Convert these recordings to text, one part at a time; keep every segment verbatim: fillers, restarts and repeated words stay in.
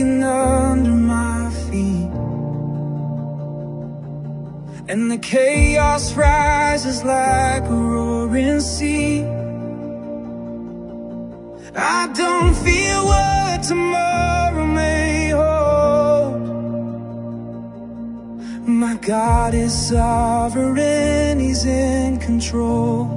shaking under my feet, and the chaos rises like a roaring sea. I don't fear what tomorrow may hold. My God is sovereign, He's in control.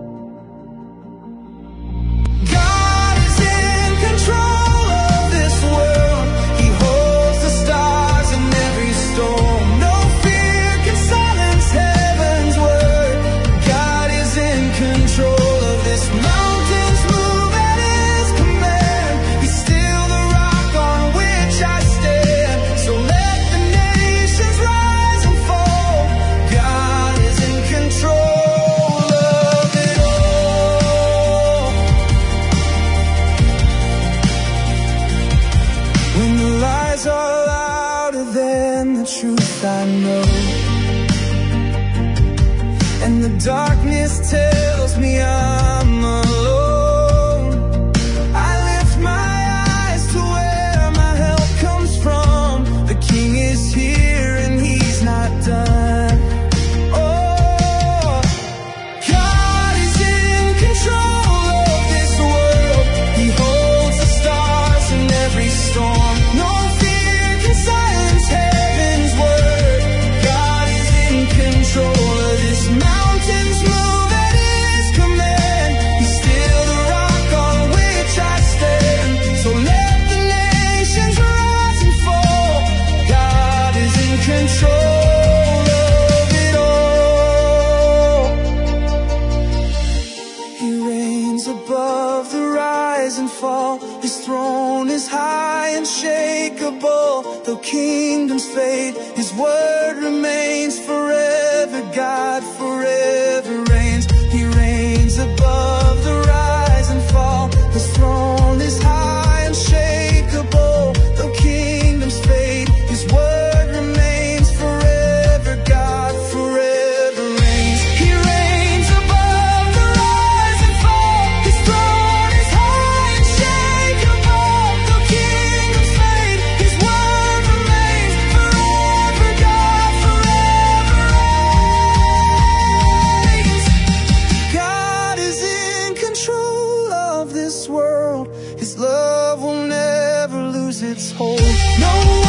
I know, and the darkness tells me I'm alone. I lift my eyes to where my help comes from. The King is here and He's not done. Oh, God is in control of this world. He holds the stars in every storm. No fear can silence heaven's word. Control of this mountain's move at His command. He's still the rock on which I stand. So let the nations rise and fall. God is in control of it all. He reigns above the rise and fall. His throne is high and unshakable. Though kingdoms fade, His word remains forever. God forever reigns. He reigns above the rise and fall. His throne is high, unshakable. Though kingdoms fade, His word remains forever. God forever reigns. He reigns above the rise and fall. His throne is high, unshakable. Though kingdoms fade, His word remains forever. God forever reigns. God is in control of this world. His love will never lose its hold. No